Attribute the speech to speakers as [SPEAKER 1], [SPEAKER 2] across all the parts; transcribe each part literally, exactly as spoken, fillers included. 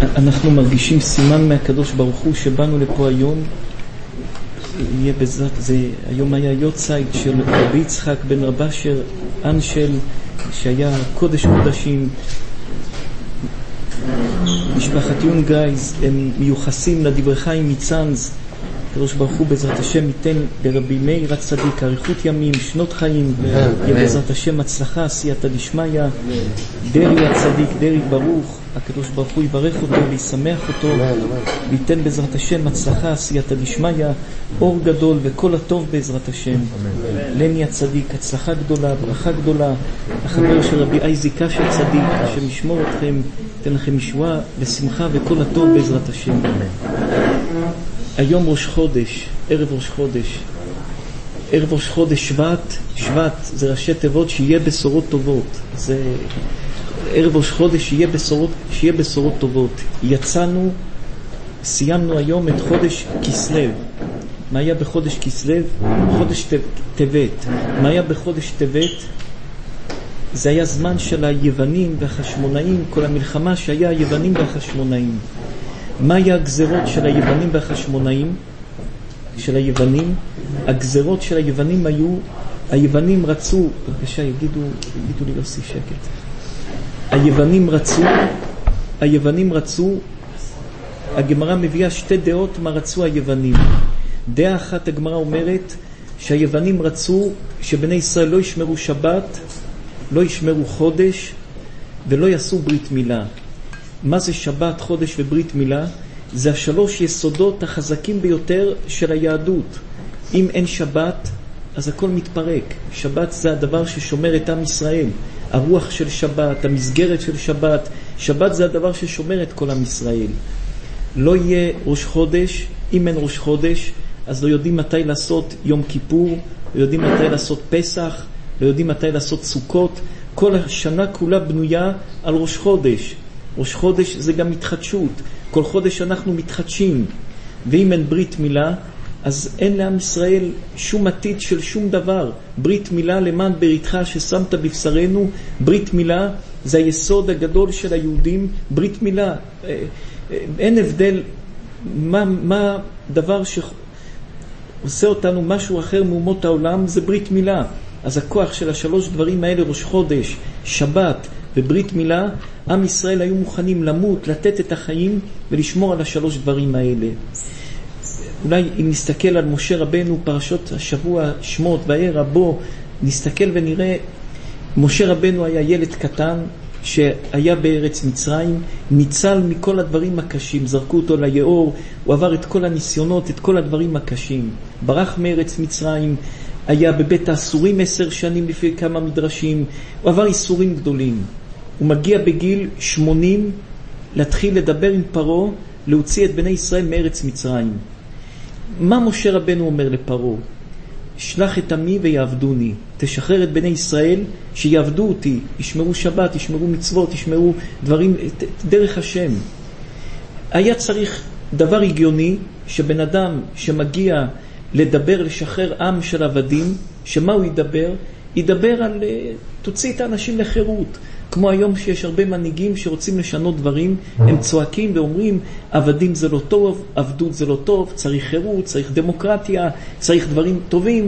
[SPEAKER 1] אנחנו מרגישים סימן מהקדוש ברוך הוא שבאנו לפה היום. יהיה בזאת, זה, היום היה יוצאית של רבי יצחק בן רב אשר אנשל, שהיה קודש קודשים. משפחת יונגייז הם מיוחסים לדברי חיים מצאנז. הקדוש ברוך הוא בעזרת השם ייתן ברבי מאיר הצדיק אריכות ימים, שנות חיים, ויהיה בעזרת השם הצלחה, סייעתא דשמיא. דרי הצדיק, דרי ברוך, הקדוש ברוך הוא יברך אותו וישמח אותו, וייתן בעזרת השם הצלחה, סייעתא דשמיא, אור גדול וכל הטוב בעזרת השם. לני הצדיק, הצלחה גדולה, ברכה גדולה. החבר של רבי אייזיק של צדיק, השם ישמור אתכם, ייתן לכם ישועה ושמחה וכל הטוב בעזרת השם. היום ראש חודש, ערב ראש חודש, ערב ראש חודש שבט, שבט זה ראשי תיבות שיהיה בשורות טובות. זה ערב ראש חודש שיהיה בשורות, שיהיה בשורות טובות. יצאנו, סיימנו היום את חודש כסלו. מה היה בחודש כסלו? חודש טבת. מה היה בחודש טבת? זה היה זמן של היוונים והחשמונאים, כל המלחמה שהיה היוונים והחשמונאים. מה היה הגזרות של היוונים והחשמונאים? של היוונים, הגזרות של היוונים היו, היוונים רצו, בבקשה יגידו, יגידו לי להוסיף שקט. היוונים רצו, היוונים רצו, הגמרא מביאה שתי דעות מה רצו היוונים. דעה אחת הגמרא אומרת שהיוונים רצו שבני ישראל לא ישמרו שבת, לא ישמרו חודש ולא יעשו ברית מילה. מה זה שבת, חודש וברית מילה? זה השלוש יסודות החזקים ביותר של היהדות. אם אין שבת, אז הכל מתפרק. שבת זה הדבר ששומר את עם ישראל. הרוח של שבת, המסגרת של שבת. שבת זה הדבר ששומר את כל עם ישראל. לא יהיה ראש חודש. אם אין ראש חודש, אז לא יודעים מתי לעשות יום כיפור, לא יודעים מתי לעשות פסח, לא יודעים מתי לעשות סוכות. כל השנה כולה בנויה על ראש חודש. ראש חודש זה גם התחדשות. כל חודש אנחנו מתחדשים. ואם אין ברית מילה, אז אין לעם ישראל שום עתיד של שום דבר. ברית מילה למען בריתך ששמת בבשרנו. ברית מילה זה היסוד הגדול של היהודים. ברית מילה, אין הבדל מה, מה דבר שעושה אותנו משהו אחר מאומות העולם, זה ברית מילה. אז הכוח של השלוש דברים האלה, ראש חודש, שבת וברית מילה, עם ישראל היו מוכנים למות, לתת את החיים ולשמור על השלוש דברים האלה. אולי אם נסתכל על משה רבנו, פרשות השבוע, שמות וערה, בו נסתכל ונראה, משה רבנו היה ילד קטן שהיה בארץ מצרים, ניצל מכל הדברים הקשים, זרקו אותו ליאור, הוא עבר את כל הניסיונות, את כל הדברים הקשים, ברח מארץ מצרים, היה בבית האסורים עשר שנים לפי כמה מדרשים, הוא עבר איסורים גדולים. הוא מגיע בגיל שמונים להתחיל לדבר עם פרעה, להוציא את בני ישראל מארץ מצרים. מה משה רבנו אומר לפרעה? שלח את עמי ויעבדוני, תשחרר את בני ישראל שיעבדו אותי, ישמרו שבת, ישמרו מצוות, ישמרו דברים, דרך השם. היה צריך דבר הגיוני שבן אדם שמגיע לדבר, לשחרר עם של עבדים, שמה הוא ידבר? ידבר על, תוציא את האנשים לחירות. כמו היום שיש הרבה מנהיגים שרוצים לשנות דברים, הם צועקים ואומרים, עבדים זה לא טוב, עבדות זה לא טוב, צריך חירות, צריך דמוקרטיה, צריך דברים טובים.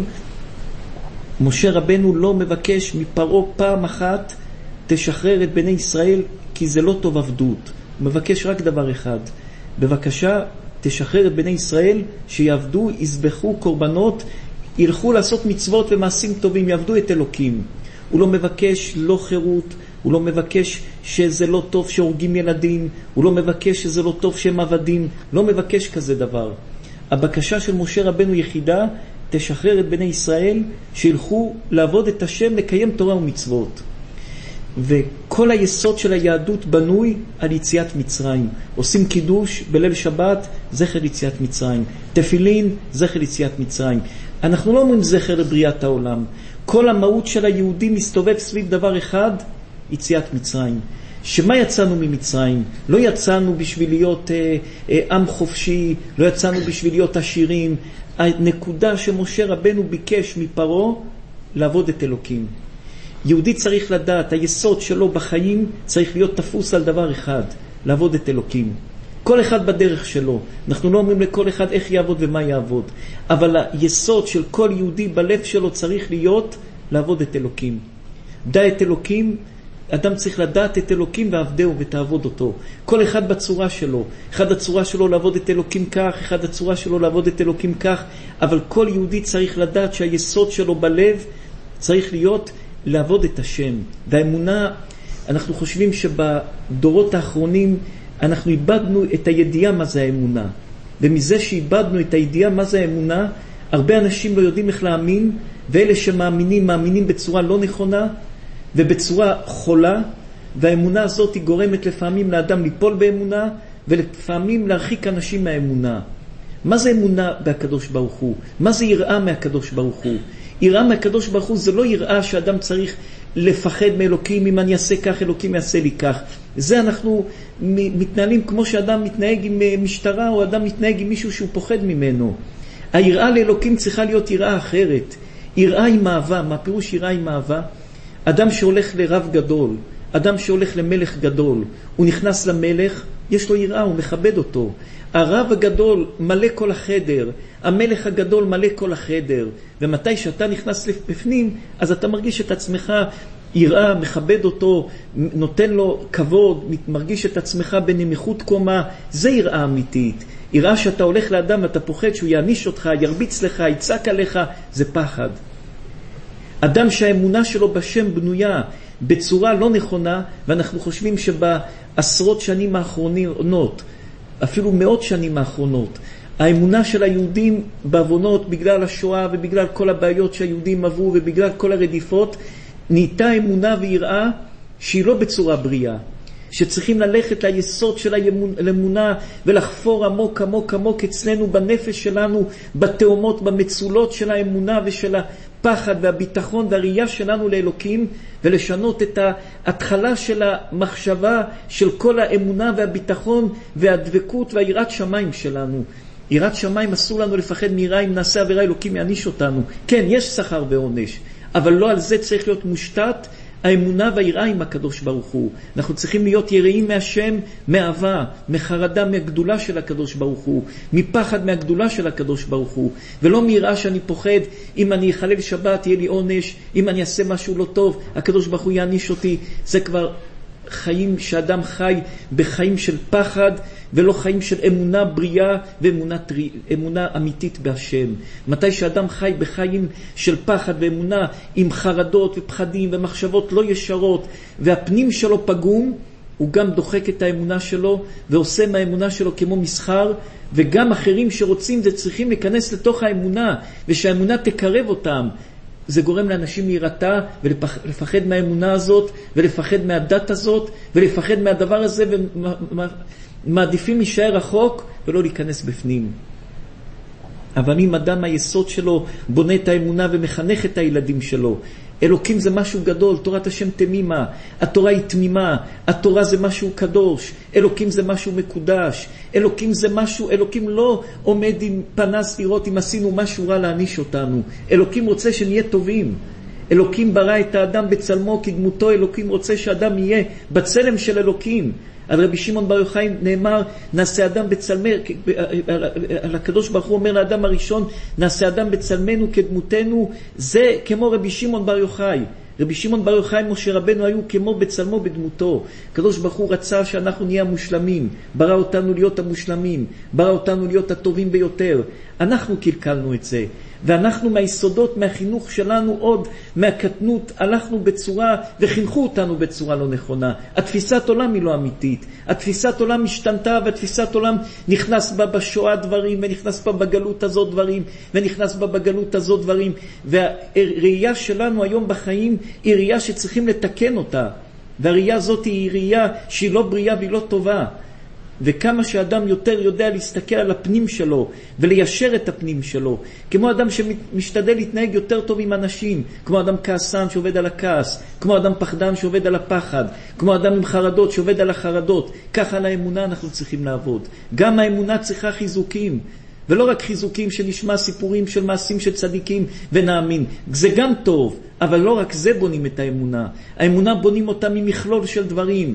[SPEAKER 1] משה רבנו לא מבקש מפרעה פעם אחת, תשחרר את בני ישראל, כי זה לא טוב עבדות. הוא מבקש רק דבר אחד, בבקשה, תשחרר את בני ישראל שיעבדו, יזבחו קורבנות, ילכו לעשות מצוות ומעשים טובים, יעבדו את אלוקים. הוא לא מבקש לא חירות, הוא לא מבקש שזה לא טוב שהורגים ילדים, הוא לא מבקש שזה לא טוב שהם עבדים, לא מבקש כזה דבר. הבקשה של משה רבנו יחידה, תשחרר את בני ישראל שילכו לעבוד את השם, לקיים תורה ומצוות. וכל היסוד של היהדות בנוי על יציאת מצרים. עושים קידוש בליל שבת, זכר יציאת מצרים. תפילין, זכר יציאת מצרים. אנחנו לא אומרים זכר לבריאת העולם. כל המהות של היהודים מסתובב סביב דבר אחד, יציאת מצרים. שמה יצאנו ממצרים? לא יצאנו בשביל להיות אה, אה, עם חופשי, לא יצאנו בשביל להיות עשירים. הנקודה שמשה רבנו ביקש מפרעה, לעבוד את אלוקים. יהודי צריך לדעת, היסוד שלו בחיים צריך להיות תפוס על דבר אחד, לעבוד את אלוקים. כל אחד בדרך שלו. אנחנו לא אומרים לכל אחד איך יעבוד ומה יעבוד. אבל היסוד של כל יהודי בלב שלו צריך להיות לעבוד את אלוקים. דע את אלוקים, אדם צריך לדעת את אלוקים ועבדהו ותעבוד אותו. כל אחד בצורה שלו. אחד הצורה שלו לעבוד את אלוקים כך, אחד הצורה שלו לעבוד את אלוקים כך, אבל כל יהודי צריך לדעת שהיסוד שלו בלב צריך להיות לעבוד את השם. והאמונה, אנחנו חושבים שבדורות האחרונים אנחנו איבדנו את הידיעה מה זה האמונה. ומזה שאיבדנו את הידיעה מה זה האמונה, הרבה אנשים לא יודעים איך להאמין, ואלה שמאמינים, מאמינים בצורה לא נכונה, ובצורה חולה, והאמונה הזאת היא גורמת לפעמים לאדם ליפול באמונה, ולפעמים להרחיק אנשים מהאמונה. מה זה אמונה בהקדוש ברוך הוא? מה זה יראה מהקדוש ברוך הוא? יראה מהקדוש ברוך הוא זה לא יראה שאדם צריך לפחד מאלוקים, אם אני אעשה כך, אלוקים יעשה לי כך. זה אנחנו מתנהלים כמו שאדם מתנהג עם משטרה, או אדם מתנהג עם מישהו שהוא פוחד ממנו. היראה לאלוקים צריכה להיות יראה אחרת. יראה עם אהבה. מה פירוש יראה עם אהבה? אדם שהולך לרב גדול, אדם שהולך למלך גדול, הוא נכנס למלך, יש לו יראה, הוא מכבד אותו. הרב הגדול מלא כל החדר, המלך הגדול מלא כל החדר, ומתי שאתה נכנס לפנים, אז אתה מרגיש את עצמך יראה, מכבד אותו, נותן לו כבוד, מרגיש את עצמך בנמיכות קומה. זה יראה אמיתית. יראה שאתה הולך לאדם ואתה פוחד שהוא יעניש אותך, ירביץ לך, יצעק עליך, זה פחד. אדם שהאמונה שלו בשם בנויה בצורה לא נכונה, ואנחנו חושבים שבעשרות שנים האחרונות, אפילו מאות שנים האחרונות, האמונה של היהודים בעוונות בגלל השואה ובגלל כל הבעיות שהיהודים עברו ובגלל כל הרדיפות, נהייתה אמונה ויראה שהיא לא בצורה בריאה. שצריכים ללכת ליסוד של האמונה ולחפור עמוק עמוק עמוק אצלנו בנפש שלנו, בתאומות, במצולות של האמונה ושל הפחד והביטחון והראייה שלנו לאלוקים, ולשנות את ההתחלה של המחשבה של כל האמונה והביטחון והדבקות והיראת שמיים שלנו. יראת שמיים אסור לנו לפחד מיראה, אם נעשה עבירה אלוקים יעניש אותנו. כן, יש שכר ועונש, אבל לא על זה צריך להיות מושתת האמונה והיראה עם הקדוש ברוך הוא. אנחנו צריכים להיות יראים מהשם, מאהבה, מחרדה מהגדולה של הקדוש ברוך הוא, מפחד מהגדולה של הקדוש ברוך הוא, ולא מיראה שאני פוחד, אם אני אחלל שבת יהיה לי עונש, אם אני אעשה משהו לא טוב הקדוש ברוך הוא יעניש אותי. זה כבר חיים שאדם חי בחיים של פחד, ולא חיים של אמונה בריאה ואמונה אמונה אמיתית בהשם. מתי שאדם חי בחיים של פחד ואמונה עם חרדות ופחדים ומחשבות לא ישרות, והפנים שלו פגום, הוא גם דוחק את האמונה שלו ועושה מהאמונה שלו כמו מסחר, וגם אחרים שרוצים זה צריכים להיכנס לתוך האמונה, ושהאמונה תקרב אותם. זה גורם לאנשים להירתע ולפחד מהאמונה הזאת, ולפחד מהדת הזאת, ולפחד מהדבר הזה, ומעדיפים להישאר רחוק ולא להיכנס בפנים. אבל אם אדם היסוד שלו בונה את האמונה ומחנך את הילדים שלו, אלוקים זה משהו גדול, תורת השם תמימה, התורה היא תמימה, התורה זה משהו קדוש, אלוקים זה משהו מקודש, אלוקים זה משהו, אלוקים לא עומד עם פנס לראות אם עשינו משהו רע להעניש אותנו, אלוקים רוצה שנהיה טובים. אלוקים ברא את האדם בצלמו כדמותו, אלוקים רוצה שאדם יהיה בצלם של אלוקים. על רבי שמעון בר יוחאי נאמר, נעשה אדם בצלמנו, על הקדוש ברוך הוא אומר לאדם הראשון, נעשה אדם בצלמנו כדמותנו, זה כמו רבי שמעון בר יוחאי. רבי שמעון בר יוחאי משה רבנו היו כמו בצלמו בדמותו. הקדוש ברוך הוא רצה שאנחנו נהיה המושלמים, ברא אותנו להיות המושלמים, ברא אותנו להיות הטובים ביותר. אנחנו קלקלנו את זה, ואנחנו מהיסודות, מהחינוך שלנו עוד, מהקטנות, הלכנו בצורה וחינכו אותנו בצורה לא נכונה. התפיסת עולם היא לא אמיתית, התפיסת עולם השתנתה, והתפיסת עולם נכנס בה בשואה דברים, ונכנס בה בגלות הזאת דברים, ונכנס בה בגלות הזאת דברים, והראייה שלנו היום בחיים היא ראייה שצריכים לתקן אותה, והראייה הזאת היא ראייה שהיא לא בריאה והיא לא טובה. וכמה שאדם יותר יודע להסתכל על הפנים שלו וליישר את הפנים שלו, כמו אדם שמשתדל להתנהג יותר טוב עם אנשים, כמו אדם כעסן שעובד על הכעס, כמו אדם פחדן שעובד על הפחד, כמו אדם עם חרדות שעובד על החרדות, ככה על האמונה אנחנו צריכים לעבוד. גם האמונה צריכה חיזוקים, ולא רק חיזוקים שנשמע סיפורים של מעשים של צדיקים ונאמין, זה גם טוב, אבל לא רק זה בונים את האמונה. האמונה בונים אותה ממכלול של דברים.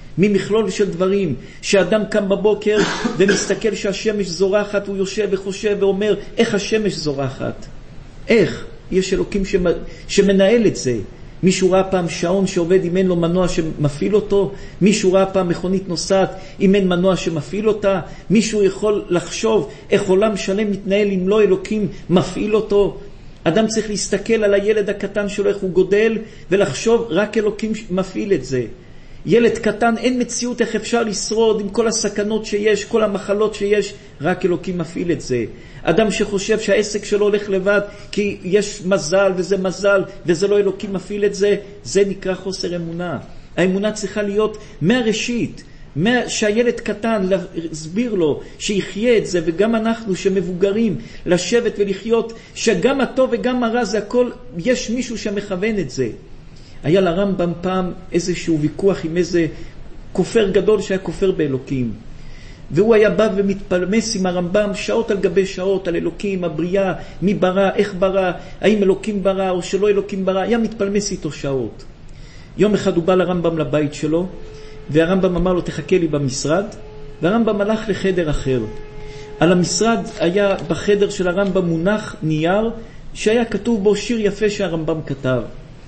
[SPEAKER 1] ממכלול של דברים, שאדם קם בבוקר ומסתכל שהשמש זורחת, הוא יושב וחושב ואומר, איך השמש זורחת? איך? יש אלוקים שמנהל את זה. מישהו ראה פעם שעון שעובד אם אין לו מנוע שמפעיל אותו? מישהו ראה פעם מכונית נוסעת אם אין מנוע שמפעיל אותה? מישהו יכול לחשוב איך עולם שלם מתנהל אם לא אלוקים מפעיל אותו? אדם צריך להסתכל על הילד הקטן שלו איך הוא גודל ולחשוב רק אלוקים מפעיל את זה. ילד קטן, אין מציאות איך אפשר לשרוד עם כל הסכנות שיש, כל המחלות שיש, רק אלוקים מפעיל את זה. אדם שחושב שהעסק שלו הולך לבד כי יש מזל וזה מזל וזה לא אלוקים מפעיל את זה, זה נקרא חוסר אמונה. האמונה צריכה להיות מהראשית, מה, שהילד קטן להסביר לו שיחיה את זה, וגם אנחנו שמבוגרים לשבת ולחיות שגם הטוב וגם הרע זה הכל, יש מישהו שמכוון את זה. היה לרמב"ם פעם איזשהו ויכוח עם איזה כופר גדול שהיה כופר באלוקים. והוא היה בא ומתפלמס עם הרמב"ם שעות על גבי שעות על אלוקים, הבריאה, מי ברא, איך ברא, האם אלוקים ברא או שלא אלוקים ברא, היה מתפלמס איתו שעות. יום אחד הוא בא לרמב"ם לבית שלו, והרמב"ם אמר לו תחכה לי במשרד, והרמב"ם הלך לחדר אחר. על המשרד היה בחדר של הרמב"ם מונח נייר שהיה כתוב בו שיר יפה שהרמב"ם כתב.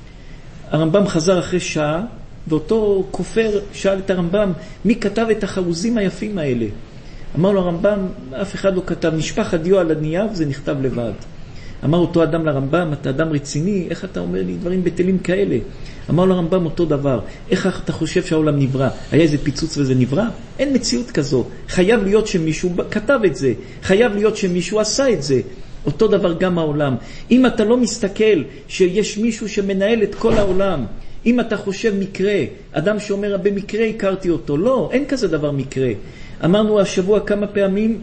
[SPEAKER 1] הרמב"ם חזר אחרי שעה, ואותו כופר שאל את הרמב"ם, מי כתב את החרוזים היפים האלה? אמר לו הרמב"ם, אף אחד לא כתב, נשפך הדיו על הנייר וזה נכתב לבד. אמר אותו אדם לרמב"ם, אתה אדם רציני, איך אתה אומר לי דברים בטלים כאלה? אמר לו הרמב"ם אותו דבר, איך אתה חושב שהעולם נברא? היה איזה פיצוץ וזה נברא? אין מציאות כזו. חייב להיות שמישהו כתב את זה, חייב להיות שמישהו עשה את זה. אותו דבר גם העולם. אם אתה לא מסתכל שיש מישהו שמנהל את כל העולם, אם אתה חושב מקרה, אדם שאומר במקרה הכרתי אותו, לא, אין כזה דבר מקרה. אמרנו השבוע כמה פעמים,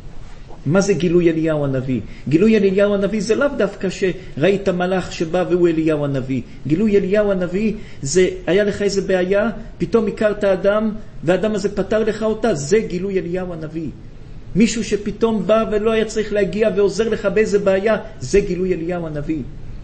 [SPEAKER 1] מה זה גילוי אליהו הנביא? גילוי אליהו הנביא זה לאו דווקא שראית מלאך שבא והוא אליהו הנביא. גילוי אליהו הנביא זה היה לך איזה בעיה, פתאום הכרת אדם והאדם הזה פתר לך אותה, זה גילוי אליהו הנביא. מישהו שפתאום בא ולא היה צריך להגיע ועוזר לך באיזה בעיה, זה גילוי אליהו הנביא.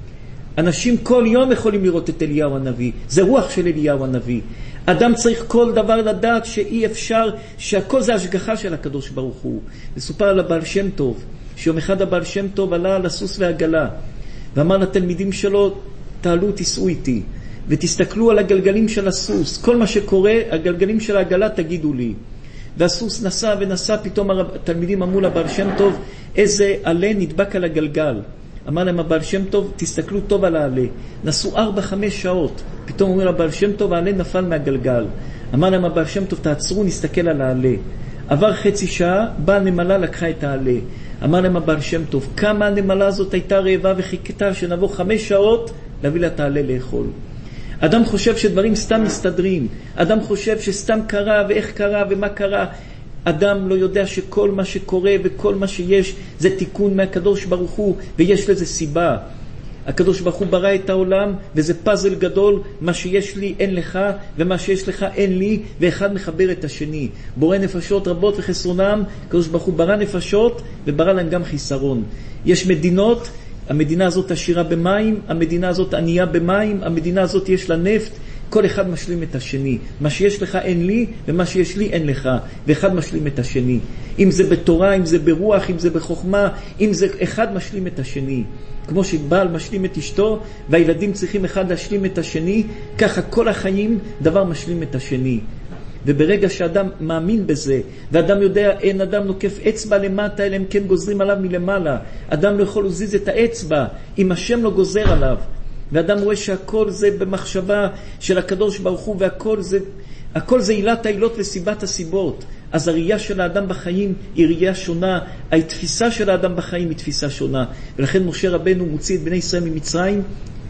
[SPEAKER 1] אנשים כל יום יכולים לראות את אליהו הנביא, זה רוח של אליהו הנביא. אדם צריך כל דבר לדעת שאי אפשר, שהכל זה השגחה של הקדוש ברוך הוא. מסופר על הבעל שם טוב, שיום אחד הבעל שם טוב עלה על הסוס והגלה, ואמר לתלמידים שלו, תעלו תיסעו איתי, ותסתכלו על הגלגלים של הסוס, כל מה שקורה, הגלגלים של העגלה תגידו לי. והסוס נסע ונסע, פתאום התלמידים אמרו לבעל שם טוב, איזה עלה נדבק על הגלגל. אמר להם הבעל שם טוב, תסתכלו טוב על העלה. נסעו ארבע, חמש שעות. פתאום אומר לבעל שם טוב, העלה נפל מהגלגל. אמר להם הבעל שם טוב, תעצרו, נסתכל על העלה. עבר חצי שעה, באה הנמלה, לקחה את העלה. אמר להם הבעל שם טוב, כמה הנמלה הזאת הייתה רעבה וחיכתה שנבוא חמש שעות להביא לה את העלה לאכול. אדם חושב שדברים סתם מסתדרים. אדם חושב שסתם קרה ואיך קרה ומה קרה. אדם לא יודע שכל מה שקורה וכל מה שיש זה תיקון מהקדוש ברוך הוא, ויש לזה סיבה. הקדוש ברוך הוא ברא את העולם, וזה פאזל גדול, מה שיש לי אין לך, ומה שיש לך אין לי, ואחד מחבר את השני. בורא נפשות רבות וחסרונם, הקדוש ברוך הוא ברא נפשות, וברא להם גם חיסרון. יש מדינות, המדינה הזאת עשירה במים, המדינה הזאת ענייה במים, המדינה הזאת יש לה נפט, כל אחד משלים את השני. מה שיש לך אין לי, ומה שיש לי אין לך, ואחד משלים את השני. אם זה בתורה, אם זה ברוח, אם זה בחוכמה, אם זה אחד משלים את השני. כמו שבעל משלים את אשתו, והילדים צריכים אחד להשלים את השני, ככה כל החיים דבר משלים את השני. וברגע שאדם מאמין בזה, ואדם יודע, אין אדם נוקף אצבע למטה, אלא הם כן גוזרים עליו מלמעלה. אדם לא יכול להזיז את האצבע, אם השם לא גוזר עליו. ואדם רואה שהכל זה במחשבה של הקדוש ברוך הוא, והכל זה, הכל זה עילת העילות וסיבת הסיבות. אז הראייה של האדם בחיים היא ראייה שונה, התפיסה של האדם בחיים היא תפיסה שונה. ולכן משה רבנו מוציא את בני ישראל ממצרים,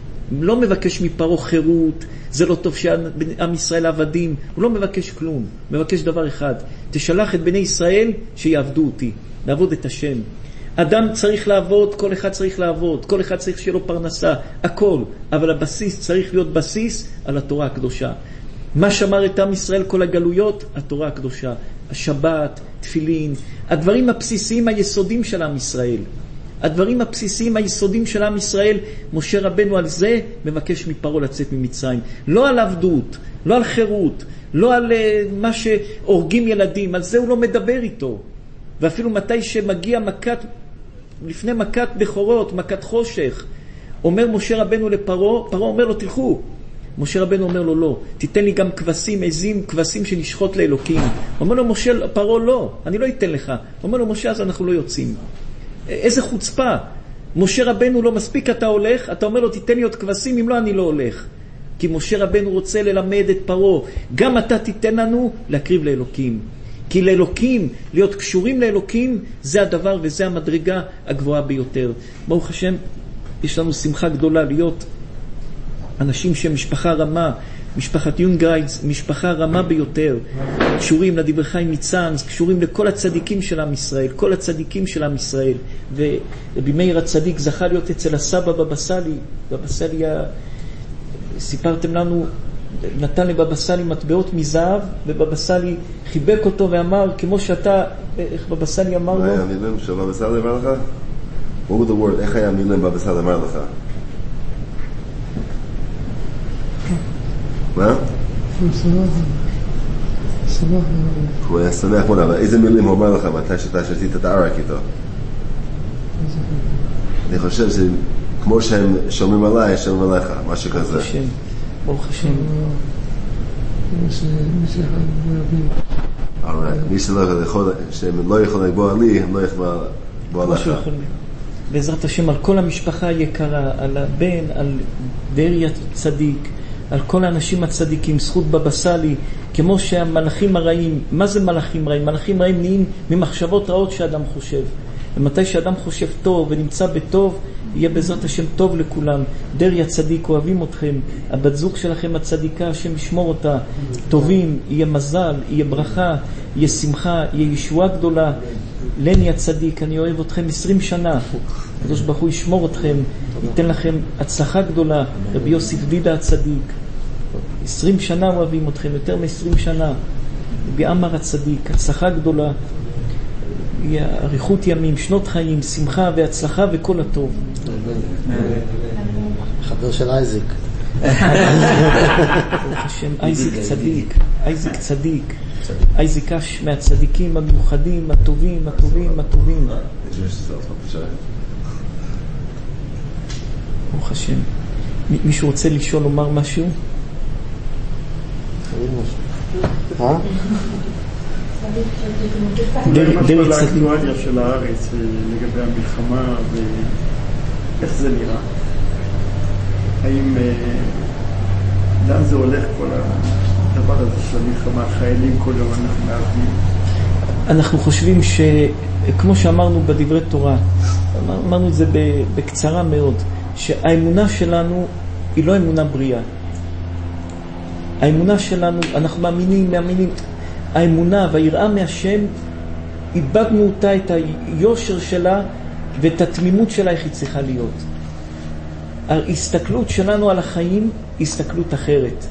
[SPEAKER 1] לא מבקש מפרעה חירות, זה לא טוב שעם ישראל עבדים, הוא לא מבקש כלום, מבקש דבר אחד, תשלח את בני ישראל שיעבדו אותי, לעבוד את השם. אדם צריך לעבוד, כל אחד צריך לעבוד, כל אחד צריך שיהיה לו פרנסה, הכל, אבל הבסיס צריך להיות בסיס על התורה הקדושה. מה שמר את עם ישראל כל הגלויות? התורה הקדושה, השבת, תפילין, הדברים הבסיסיים היסודים של עם ישראל. הדברים הבסיסיים, היסודים של עם ישראל, משה רבנו על זה מבקש מפרעה לצאת ממצרים. לא על עבדות, לא על חירות, לא על מה שהורגים ילדים, על זה הוא לא מדבר איתו. ואפילו מתי שמגיע מכת, לפני מכת בכורות, מכת חושך, אומר משה רבנו לפרעה, פרעה אומר לו תלכו. משה רבנו אומר לו לא, תיתן לי גם כבשים, עזים, כבשים שנשחוט לאלוקים. אומר לו משה, פרעה לא, אני לא אתן לך. אומר לו משה, אז אנחנו לא יוצאים. איזה חוצפה. משה רבנו לא מספיק, אתה הולך, אתה אומר לו תיתן לי עוד כבשים, אם לא אני לא הולך. כי משה רבנו רוצה ללמד את פרעה, גם אתה תיתן לנו להקריב לאלוקים. כי לאלוקים, להיות קשורים לאלוקים, זה הדבר וזה המדרגה הגבוהה ביותר. ברוך השם, יש לנו שמחה גדולה להיות אנשים שמשפחה רמה, משפחת יונגרייץ, משפחה רמה ביותר, קשורים לדברי חיים מצאנז, קשורים לכל הצדיקים של עם ישראל, כל הצדיקים של עם ישראל. ורבי מאיר הצדיק זכה להיות אצל הסבא בבא סאלי, בבא סאלי, סיפרתם לנו, נתן לבבא סאלי מטבעות מזהב, ובבא סאלי חיבק אותו ואמר, כמו שאתה, איך בבא סאלי אמר לו?
[SPEAKER 2] מה היה המילים שבבא סאלי אמר לך? What were the words? איך היה המילים בבא סאלי אמר לך? מה? הוא היה שמח מאוד, אבל איזה מילים הוא אומר לך מתי שאתה שתית את הערק איתו? אני חושב שכמו שהם שומעים עליי, שומעים עליך, משהו כזה.
[SPEAKER 1] ברוך השם, ברוך השם.
[SPEAKER 2] מי שלא יכול לגבוע לי, הם לא יכול לגבוע לך.
[SPEAKER 1] בעזרת השם על כל המשפחה היקרה, על הבן, על דריה צדיק, על כל האנשים הצדיקים, זכות בבא סאלי, כמו שהמלאכים הרעים, מה זה מלאכים רעים? מלאכים רעים נהיים ממחשבות רעות שאדם חושב. ומתי שאדם חושב טוב ונמצא בטוב, יהיה בעזרת השם טוב לכולם. דריה צדיק, אוהבים אתכם, הבת זוג שלכם הצדיקה, השם ישמור אותה, טובים, יהיה מזל, יהיה ברכה, יהיה שמחה, יהיה ישועה גדולה. לני הצדיק, אני אוהב אתכם עשרים שנה, הקדוש ברוך הוא ישמור אתכם, ייתן לכם הצלחה גדולה. רבי יוסף דידה הצדיק, עשרים שנה אוהבים אתכם, יותר מ-עשרים שנה. רבי עמר הצדיק, הצלחה גדולה, אריכות ימים, שנות חיים, שמחה והצלחה וכל הטוב.
[SPEAKER 3] חבר של אייזיק.
[SPEAKER 1] ברוך השם, אייזיק צדיק, אייזיק צדיק. אייזיק אש מהצדיקים המיוחדים, הטובים, הטובים, הטובים. ברוך השם. מישהו רוצה לשאול, לומר משהו?
[SPEAKER 3] אה?
[SPEAKER 1] דרי צדיק.
[SPEAKER 4] לאקטואליה של הארץ לגבי המלחמה ואיך זה נראה? האם, לאן זה הולך כל הדבר הזה של המלחמה? חיילים כל יום אנחנו מערבים.
[SPEAKER 1] אנחנו חושבים שכמו שאמרנו בדברי תורה, אמרנו את זה בקצרה מאוד, שהאמונה שלנו היא לא אמונה בריאה. האמונה שלנו, אנחנו מאמינים, מאמינים, האמונה והיראה מהשם, איבדנו אותה, את היושר שלה ואת התמימות שלה, איך היא צריכה להיות. ההסתכלות שלנו על החיים היא הסתכלות אחרת.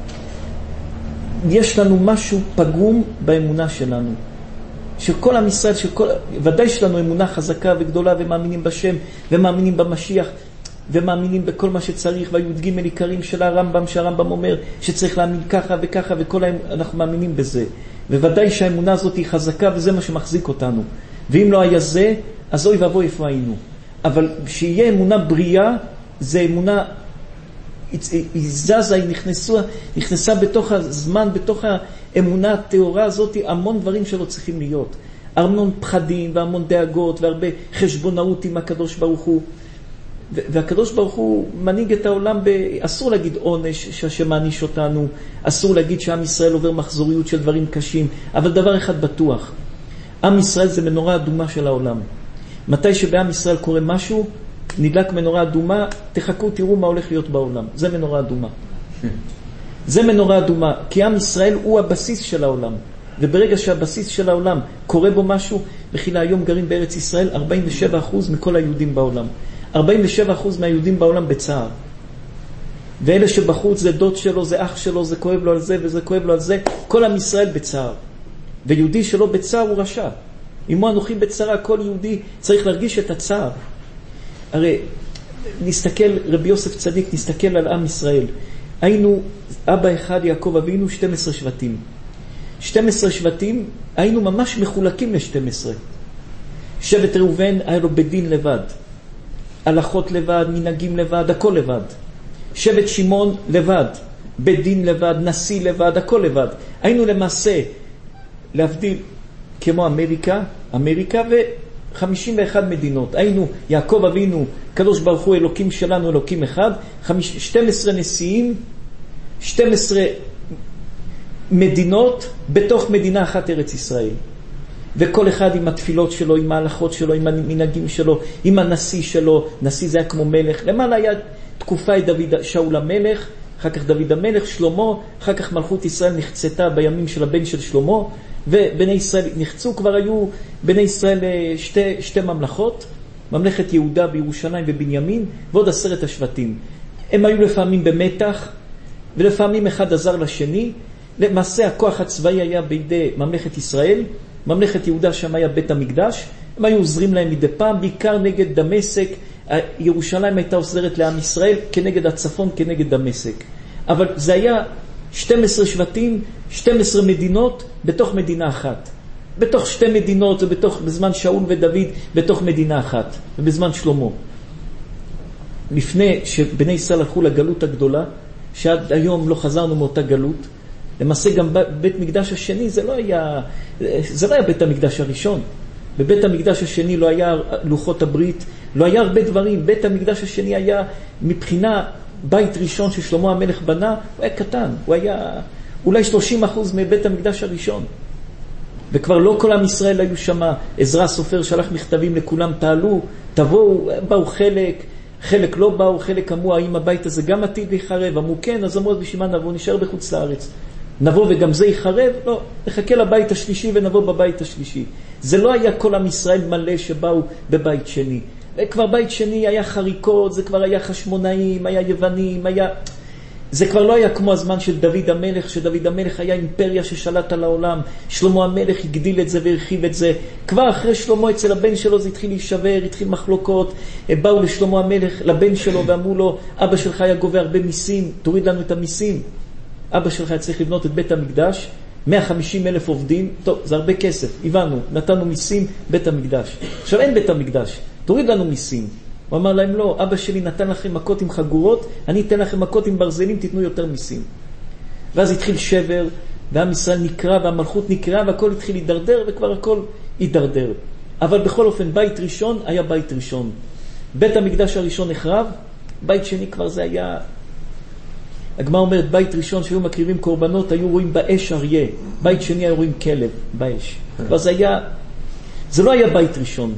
[SPEAKER 1] יש לנו משהו פגום באמונה שלנו. שכל עם ישראל, שכל, ודאי שלנו אמונה חזקה וגדולה ומאמינים בשם ומאמינים במשיח ומאמינים בכל מה שצריך, והי"ג עיקרים של הרמב"ם, שהרמב"ם אומר שצריך להאמין ככה וככה, וכל ההם, אנחנו מאמינים בזה. וודאי שהאמונה הזאת היא חזקה וזה מה שמחזיק אותנו. ואם לא היה זה, אז אוי ואבוי איפה היינו. אבל שיהיה אמונה בריאה, זה אמונה, היא זזה, היא נכנסה, נכנסה בתוך הזמן, בתוך האמונה התאורה הזאת, המון דברים שלא צריכים להיות. המון פחדים והמון דאגות והרבה חשבונאות עם הקדוש ברוך הוא. והקדוש ברוך הוא מנהיג את העולם, ב... אסור להגיד עונש שמעניש אותנו, אסור להגיד שעם ישראל עובר מחזוריות של דברים קשים, אבל דבר אחד בטוח, עם ישראל זה מנורה אדומה של העולם. מתי שבעם ישראל קורה משהו, נדלק מנורה אדומה, תחכו, תראו מה הולך להיות בעולם. זה מנורה אדומה. זה מנורה אדומה, כי עם ישראל הוא הבסיס של העולם. וברגע שהבסיס של העולם קורה בו משהו, בחילה היום גרים בארץ ישראל ארבעים ושבעה אחוז מכל היהודים בעולם. ארבעים ושבעה אחוז מהיהודים בעולם בצער. ואלה שבחוץ זה דוד שלו, זה אח שלו, זה כואב לו על זה וזה כואב לו על זה. כל עם ישראל בצער. ויהודי שלא בצער הוא רשע. אם הוא אנוכי בצערה, כל יהודי צריך להרגיש את הצער. הרי נסתכל, רבי יוסף צדיק, נסתכל על עם ישראל. היינו אבא אחד, יעקב אבינו, שתים עשרה שבטים. שתים עשרה שבטים, היינו ממש מחולקים ל-שתים עשרה. שבט ראובן היה לו בדין לבד. הלכות לבד, מנהגים לבד, הכל לבד. שבט שמעון לבד, בדין לבד, נשיא לבד, הכל לבד. היינו למעשה, להבדיל כמו אמריקה, אמריקה ו-חמישים ואחת מדינות. היינו, יעקב אבינו, קדוש ברוך הוא, אלוקים שלנו, אלוקים אחד, שתים עשרה נשיאים, שתים עשרה מדינות בתוך מדינה אחת, ארץ ישראל. וכל אחד עם התפילות שלו, עם ההלכות שלו, עם המנהגים שלו, עם הנשיא שלו. נשיא זה היה כמו מלך. למעלה היה תקופה את דוד, שאול המלך, אחר כך דוד המלך, שלמה, אחר כך מלכות ישראל נחצתה בימים של הבן של שלמה, ובני ישראל נחצו, כבר היו בני ישראל שתי, שתי ממלכות, ממלכת יהודה בירושלים ובנימין, ועוד עשרת השבטים. הם היו לפעמים במתח, ולפעמים אחד עזר לשני. למעשה הכוח הצבאי היה בידי ממלכת ישראל, ממלכת יהודה שם היה בית המקדש, הם היו עוזרים להם מדי פעם, בעיקר נגד דמשק. ירושלים הייתה עוזרת לעם ישראל כנגד הצפון, כנגד דמשק. אבל זה היה שתים עשרה שבטים, שתים עשרה מדינות בתוך מדינה אחת. בתוך שתי מדינות, ובתוך, בזמן שאול ודוד, בתוך מדינה אחת. ובזמן שלמה. לפני שבני ישראל הלכו לגלות הגדולה, שעד היום לא חזרנו מאותה גלות, למעשה גם בית מקדש השני זה לא היה, זה לא היה בית המקדש הראשון. בבית המקדש השני לא היה לוחות הברית, לא היה הרבה דברים. בית המקדש השני היה מבחינה בית ראשון ששלמה המלך בנה, הוא היה קטן, הוא היה אולי שלושים אחוז מבית המקדש הראשון. וכבר לא כל עם ישראל היו שם. עזרא הסופר שלח מכתבים לכולם, תעלו, תבואו, באו חלק, חלק לא באו, חלק אמרו, האם הבית הזה גם עתיד להיחרב? אמרו כן, אז אמרו, בשביל מה נבוא? נשאר בחוץ לארץ. נבוא וגם זה ייחרב? לא, נחכה לבית השלישי ונבוא בבית השלישי. זה לא היה כל עם ישראל מלא שבאו בבית שני. כבר בית שני היה חריקות, זה כבר היה חשמונאים, היה יוונים, היה... זה כבר לא היה כמו הזמן של דוד המלך, שדוד המלך היה אימפריה ששלט על העולם. שלמה המלך הגדיל את זה והרחיב את זה. כבר אחרי שלמה אצל הבן שלו זה התחיל להישבר, התחיל מחלוקות. באו לשלמה המלך, לבן שלו, ואמרו לו, אבא שלך היה גובה הרבה מיסים, תוריד לנו את המיסים. אבא שלך היה צריך לבנות את בית המקדש, מאה וחמישים אלף עובדים, טוב, זה הרבה כסף, הבנו, נתנו מיסים, בית המקדש. עכשיו אין בית המקדש, תוריד לנו מיסים. הוא אמר להם, לא, אבא שלי נתן לכם מכות עם חגורות, אני אתן לכם מכות עם ברזלים, תיתנו יותר מיסים. ואז התחיל שבר, ועם ישראל נקרא, והמלכות נקרא, והכל התחיל להידרדר, וכבר הכל הידרדר. אבל בכל אופן, בית ראשון היה בית ראשון. בית המקדש הראשון נחרב, בית שני כבר זה היה... הגמרא אומרת, בית ראשון שהיו מקריבים קורבנות, היו רואים באש אריה. בית שני היו רואים כלב, באש. כבר זה היה... זה לא היה בית ראשון.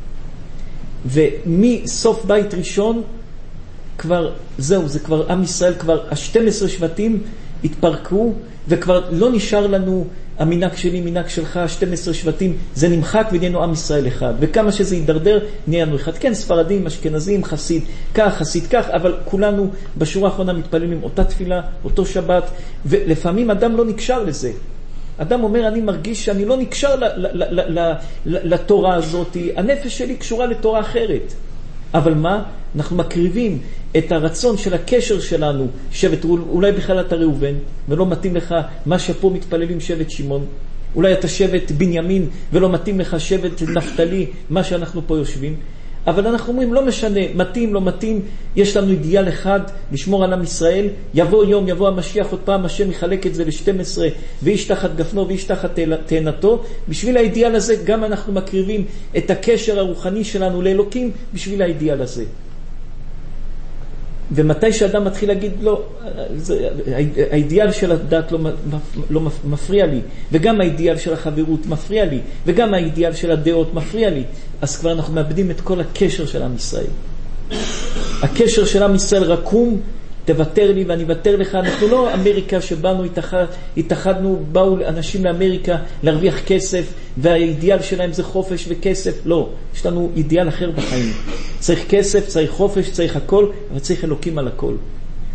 [SPEAKER 1] ומסוף בית ראשון, כבר, זהו, זה כבר עם ישראל, כבר ה-שתים עשרה שבטים התפרקו, וכבר לא נשאר לנו המנהג שלי, מנהג שלך, שתים עשרה שבטים, זה נמחק ונהיינו עם ישראל אחד. וכמה שזה יידרדר, נהיינו אחד. כן, ספרדים, אשכנזים, חסיד, כך, חסיד, כך, אבל כולנו בשורה האחרונה מתפללים אותה תפילה, אותו שבת, ולפעמים אדם לא נקשר לזה. אדם אומר, אני מרגיש שאני לא נקשר ל- ל- ל- ל- ל- לתורה הזאת, הנפש שלי קשורה לתורה אחרת. אבל מה? אנחנו מקריבים את הרצון של הקשר שלנו, שבט, אולי בכלל אתה ראובן, ולא מתאים לך מה שפה מתפללים שבט שמעון. אולי אתה שבט בנימין, ולא מתאים לך שבט נפתלי, מה שאנחנו פה יושבים. אבל אנחנו אומרים, לא משנה, מתאים, לא מתאים, יש לנו אידיאל אחד, לשמור על עם ישראל, יבוא יום, יבוא המשיח, עוד פעם השם יחלק את זה ל-שתים עשרה, ואיש תחת גפנו ואיש תחת תאנתו. בשביל האידיאל הזה גם אנחנו מקריבים את הקשר הרוחני שלנו לאלוקים, בשביל האידיאל הזה. ומתי שאדם מתחיל להגיד, לא, זה, האידיאל של הדת לא, לא מפריע לי, וגם האידיאל של החברות מפריע לי, וגם האידיאל של הדעות מפריע לי, אז כבר אנחנו מאבדים את כל הקשר של עם ישראל. הקשר של עם ישראל רקום, תוותר לי ואני אוותר לך. אנחנו לא אמריקה שבאנו, התאחד, התאחדנו, באו אנשים לאמריקה להרוויח כסף, והאידיאל שלהם זה חופש וכסף. לא, יש לנו אידיאל אחר בחיים. צריך כסף, צריך חופש, צריך הכל, אבל צריך אלוקים על הכל.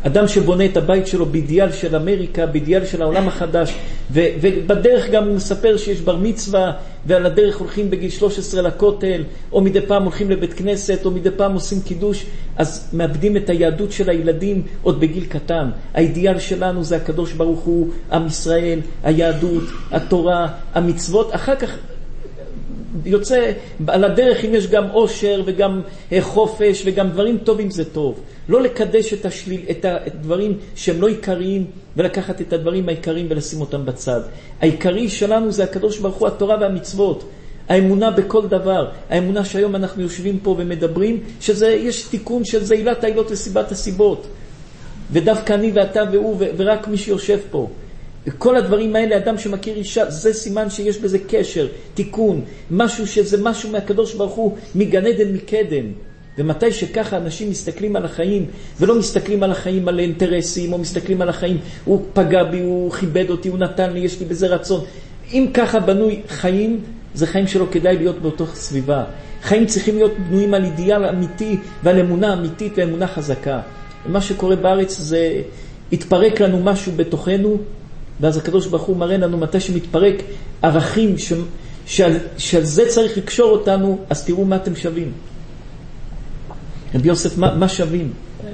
[SPEAKER 1] אדם שבונה את הבית שלו באידיאל של אמריקה, באידיאל של העולם החדש, ו- ובדרך גם הוא מספר שיש בר מצווה, ועל הדרך הולכים בגיל שלוש עשרה לכותל, או מדי פעם הולכים לבית כנסת, או מדי פעם עושים קידוש, אז מאבדים את היהדות של הילדים עוד בגיל קטן. האידיאל שלנו זה הקדוש ברוך הוא, עם ישראל, היהדות, התורה, המצוות. אחר כך יוצא על הדרך אם יש גם עושר וגם חופש וגם דברים טובים, זה טוב. לא לקדש את, השליל, את הדברים שהם לא עיקריים, ולקחת את הדברים העיקריים ולשים אותם בצד. העיקרי שלנו זה הקדוש ברוך הוא, התורה והמצוות, האמונה בכל דבר. האמונה שהיום אנחנו יושבים פה ומדברים, שיש תיקון של זה עילת העילות וסיבת הסיבות, ודווקא אני ואתה והוא ורק מי שיושב פה. כל הדברים האלה, אדם שמכיר אישה, זה סימן שיש בזה קשר, תיקון, משהו שזה משהו מהקדוש ברוך הוא, מגן עדן מקדם. ומתי שככה אנשים מסתכלים על החיים, ולא מסתכלים על החיים על אינטרסים, או מסתכלים על החיים, הוא פגע בי, הוא כיבד אותי, הוא נתן לי, יש לי בזה רצון. אם ככה בנוי חיים, זה חיים שלא כדאי להיות באותו סביבה. חיים צריכים להיות בנויים על אידיאל אמיתי, ועל אמונה אמיתית ואמונה חזקה. מה שקורה בארץ זה, התפרק לנו משהו בתוכנו, ואז הקדוש ברוך הוא מראה לנו מתי שמתפרק ערכים ש... שעל... שעל זה צריך לקשור אותנו, אז תראו מה אתם שווים. רבי יוסף, מה, מה שווים?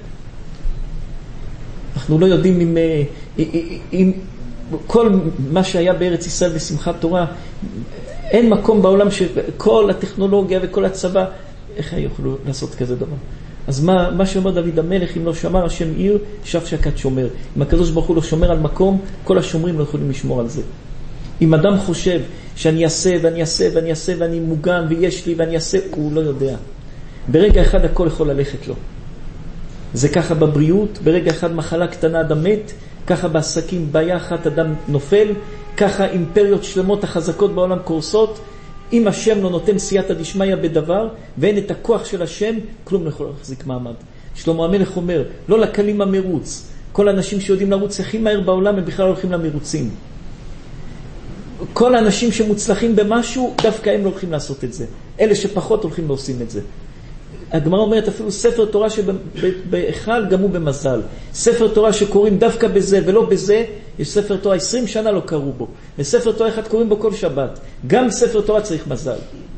[SPEAKER 1] אנחנו לא יודעים אם, אם כל מה שהיה בארץ ישראל בשמחת תורה, אין מקום בעולם שכל הטכנולוגיה וכל הצבא, איך יוכלו לעשות כזה דבר? אז מה, מה שאומר דוד המלך, אם לא שמר השם עיר, שב שקד שומר. אם הקדוש ברוך הוא לא שומר על מקום, כל השומרים לא יכולים לשמור על זה. אם אדם חושב שאני אעשה ואני אעשה ואני אעשה ואני מוגן ויש לי ואני אעשה, הוא לא יודע. ברגע אחד הכל יכול ללכת לו. זה ככה בבריאות, ברגע אחד מחלה קטנה אדם מת, ככה בעסקים בעיה אחת אדם נופל, ככה אימפריות שלמות החזקות בעולם קורסות. אם השם לא נותן סייעתא דשמיא בדבר, ואין את הכוח של השם, כלום לא יכול להחזיק מעמד. שלמה המלך אומר, לא לקלים המרוץ. כל האנשים שיודעים לרוץ הכי מהר בעולם, הם בכלל הולכים למרוצים. כל האנשים שמוצלחים במשהו, דווקא הם לא הולכים לעשות את זה. אלה שפחות הולכים לעושים את זה. הגמרא אומרת אפילו ספר תורה שבאחד גם הוא במזל. ספר תורה שקוראים דווקא בזה ולא בזה, יש ספר תורה עשרים שנה לא קראו בו. וספר תורה אחד קוראים בו כל שבת. גם ספר תורה צריך מזל.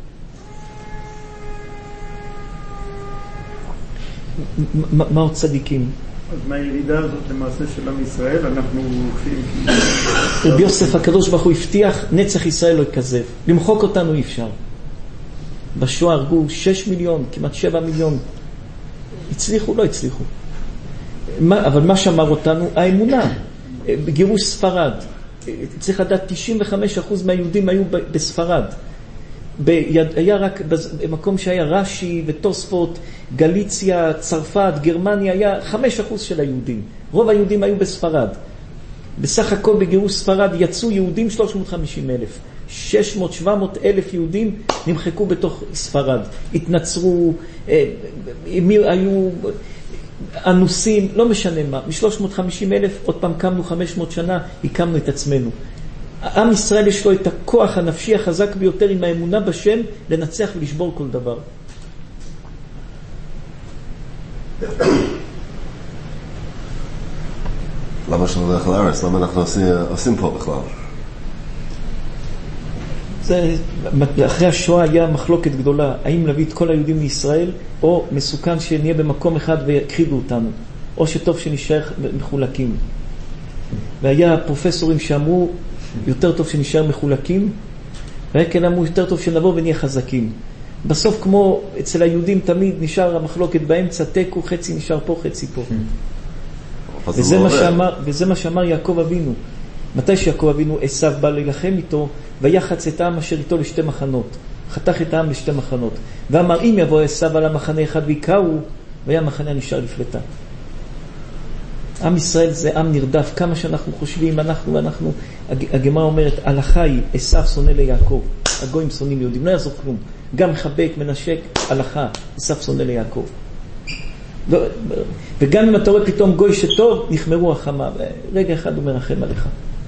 [SPEAKER 1] מה עוד צדיקים?
[SPEAKER 4] אז מהירידה הזאת למעשה של עם ישראל, אנחנו הולכים...
[SPEAKER 1] רבי יוסף הקדוש ברוך הוא הבטיח, נצח ישראל לא יכזב. למחוק אותנו אי אפשר. בשואה הרגו שש מיליון, כמעט שבע מיליון. הצליחו, לא הצליחו. מה, אבל מה שאמר אותנו? האמונה. בגירוש ספרד. צריך לדעת, תשעים וחמישה אחוז מהיהודים היו בספרד. ביד, היה רק במקום שהיה רש"י ותוספות, גליציה, צרפת, גרמניה, היה חמישה אחוז של היהודים. רוב היהודים היו בספרד. בסך הכל בגירוש ספרד יצאו יהודים שלוש מאות וחמישים אלף. שש מאות שבע מאות אלף יהודים נמחקו בתוך ספרד. התנצרו, היו אנוסים, לא משנה מה. מ-שלוש מאות וחמישים אלף, עוד פעם קמנו חמש מאות שנה, הקמנו את עצמנו. עם ישראל יש לו את הכוח הנפשי החזק ביותר עם האמונה בשם, לנצח ולשבור כל דבר.
[SPEAKER 2] למה שלא דרך לארץ? למה אנחנו עושים, עושים פה בכלל?
[SPEAKER 1] זה, אחרי השואה היה מחלוקת גדולה, האם להביא את כל היהודים מישראל, או מסוכן שנהיה במקום אחד ויקריבו אותנו, או שטוב שנשאר מחולקים. והיה פרופסורים שאמרו, יותר טוב שנשאר מחולקים, והיה כאלה אמרו, יותר טוב שנבוא ונהיה חזקים. בסוף כמו אצל היהודים תמיד נשאר המחלוקת באמצע, תקו, חצי נשאר פה, חצי פה. וזה מה שאמר, וזה מה שאמר יעקב אבינו. מתי שיעקב אבינו עשיו בא להילחם איתו, ויחץ את העם אשר איתו לשתי מחנות. חתך את העם לשתי מחנות. ואמר, אם יבוא עשיו על המחנה אחד ויקעו, והיה המחנה נשאר לפלטה. עם ישראל זה עם נרדף, כמה שאנחנו חושבים, אנחנו, אנחנו, הגמרא אומרת, הלכה היא, עשיו שונא ליעקב, הגויים שונאים יהודים, לא יעזור כלום. גם מחבק, מנשק, הלכה, עשיו שונא ליעקב. וגם אם אתה רואה פתאום גוי שטוב, נחמרו החמה, רגע אחד הוא מרחם עליך.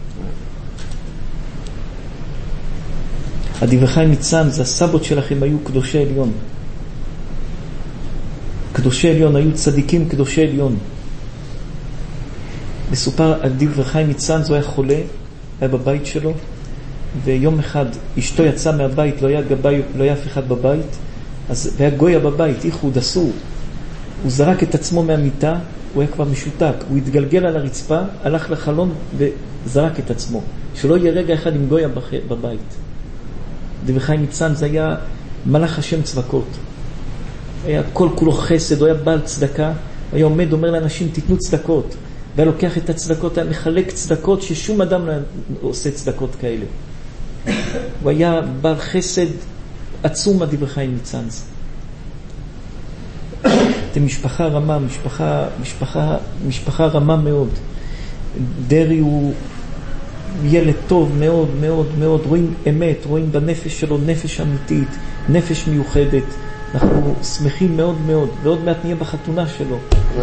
[SPEAKER 1] הדברי מצאן, זה הסבות שלכם, היו קדושי עליון. קדושי עליון, היו צדיקים קדושי עליון. מסופר על דברי חיים מצאנז, הוא היה חולה, היה בבית שלו, ויום אחד אשתו יצאה מהבית, לא היה, גבי, לא היה אף אחד בבית, אז היה גויה בבית, איחוד אסור. הוא זרק את עצמו מהמיטה, הוא היה כבר משותק, הוא התגלגל על הרצפה, הלך לחלון וזרק את עצמו, שלא יהיה רגע אחד עם גויה בבית. דברי חיים מצאנז היה מלאך השם צבקות, היה כל כולו חסד, הוא היה בעל צדקה, היה עומד, אומר לאנשים תיתנו צדקות, והיה לוקח את הצדקות, היה מחלק צדקות ששום אדם לא עושה צדקות כאלה. הוא היה בעל חסד עצום דברי חיים מצאנז. אתם משפחה רמה, משפחה, משפחה, משפחה רמה מאוד. דרי הוא ילד טוב מאוד מאוד מאוד, רואים אמת, רואים בנפש שלו נפש אמיתית, נפש מיוחדת. אנחנו שמחים מאוד מאוד, ועוד מעט נהיה בחתונה שלו.